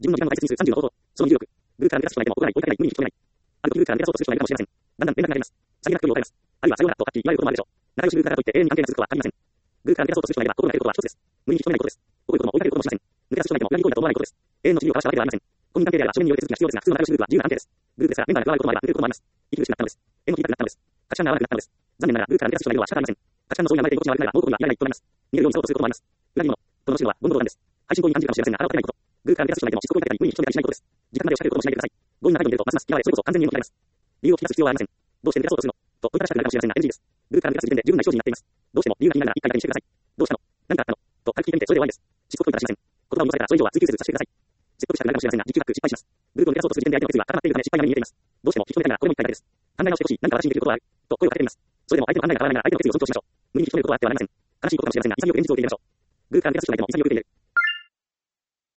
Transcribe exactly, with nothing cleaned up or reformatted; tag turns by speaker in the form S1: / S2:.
S1: 自分の時間の大切にするさんじゅうの方法。そのにじゅうろく。グーから抜け出す人がいても、国内追いかけたい無理に聞き取れない。ある時グーから抜け出そうとする人がいるかもしれません。だんだん連絡が減ります。さりげなく距離を置かれます。あるいはさようならとはっきり言われることもあるでしょう。仲良しグーからといって永遠に関係が続くとは限りません。グーから抜け出そうとする人がいれば、心がけることは一つです。無理に聞き取れないことです。怒ることも追いかけることもしません。抜け出す人がいても裏切り行為だと思わないことです。永遠の地理を交わしたわけではありません。婚姻関係であれば、書面による手続きが必要ですが、普通の仲良しグループは自由な関係です。グループですから、メンバーが加わることもあれば、抜けることもあります。息苦しくなったのです。縁の切りたくなったのです。価値観が合わなくなったのです。残念ながら、グループから抜け出す人がいるのは仕方ありません。価値観の相違が生まれて居心地が悪くなれば、もうここにはやらないとなります。逃げるようにそうとすることもあります。裏切り者。この進路は、ボンドボタンです。配信行為に感じるかもしれませんが、腹を立てないこと。グループから抜け出す人がいても、執行に立てたり、無理に聞き取りたりしないことです。時間まで押しかけることもしないでください。強引な態度に出ると、ますます嫌われ、それこそ完全に縁を切られます。理由を聞き出す必要はありません。どうして抜け出そうとするのと問いただしたくなるかもしれませんが、エヌジー です。グループから抜け出す時点で十分な意思表示になっています。どうしても理由が気になるなら一回だけにしてください。どうしたの何かあったのと軽く聞いてみて、それで終わりです。しつこく問いただしません。言葉を濁されたら、それ以上は追求せず察してください。説得したくなるかもしれませんが、十九八失敗します。グループを抜け出そうとする時点で相手の決意は固まっているため失敗が見えています。どうしても聞き取れたいならこれも一回だけです。考え直してほしい。何か私にできることはあると声をかけてみます。それでも相手の考えが変わらないなら相手の決意を尊重しましょう。無理に聞き取れることはあってはなりません。悲しいことかもしれませんが、潔く現実を受け入れましょう。グループから抜け出す人がいても潔く受け入れ